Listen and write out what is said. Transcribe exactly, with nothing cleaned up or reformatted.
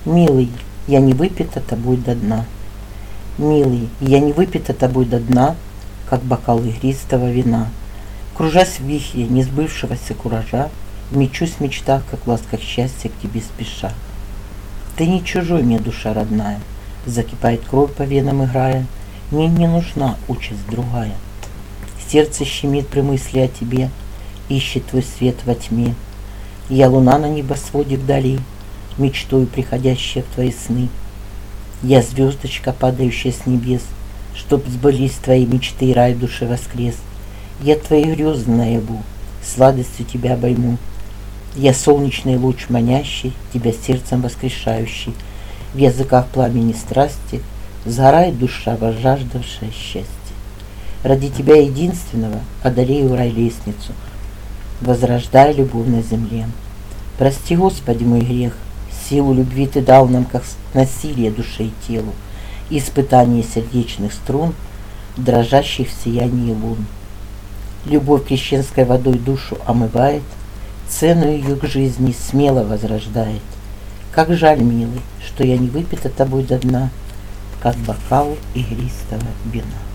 Милый, я не выпита тобой до дна. Милый, я не выпита тобой до дна, как бокал игристого вина. Кружась в вихре несбывшегося куража, мечусь в мечтах, как в ласках счастья к тебе спеша. Ты не чужой мне, душа родная, закипает кровь по венам играя, мне не нужна участь другая. Сердце щемит при мысли о тебе, ищет твой свет во тьме. Я луна на небосводе вдали, мечтою приходящая в твои сны. Я звездочка, падающая с небес, чтоб сбылись твои мечты и рай в душе воскрес. Я твои грезы наяву, сладостью тебя обойму. Я солнечный луч манящий, тебя сердцем воскрешающий. В языках пламени страсти сгорает душа, возжаждавшая счастья. Ради тебя единственного одолею рай лестницу, возрождая любовь на земле. Прости, Господи, мой грех, силу любви ты дал нам, как насилие душе и телу, испытание сердечных струн, дрожащих в сиянии лун. Любовь крещенской водой душу омывает, цену ее к жизни смело возрождает. Как жаль, милый, что я не выпита тобой до дна, как бокал игристого вина.